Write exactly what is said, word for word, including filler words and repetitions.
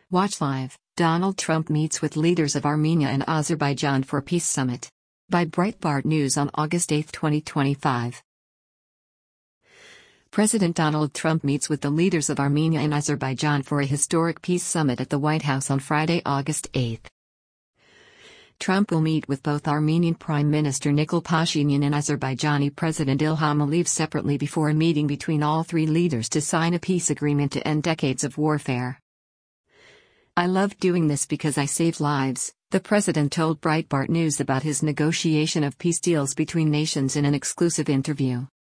Watch live. Donald Trump meets with leaders of Armenia and Azerbaijan for Peace Summit. By Breitbart News on August eighth, twenty twenty-five. President Donald Trump meets with the leaders of Armenia and Azerbaijan for a historic peace summit at the White House on Friday, August eighth. Trump will meet with both Armenian Prime Minister Nikol Pashinyan and Azerbaijani President Ilham Aliyev separately before a meeting between all three leaders to sign a peace agreement to end decades of warfare. "I love doing this because I save lives," the president told Breitbart News about his negotiation of peace deals between nations in an exclusive interview.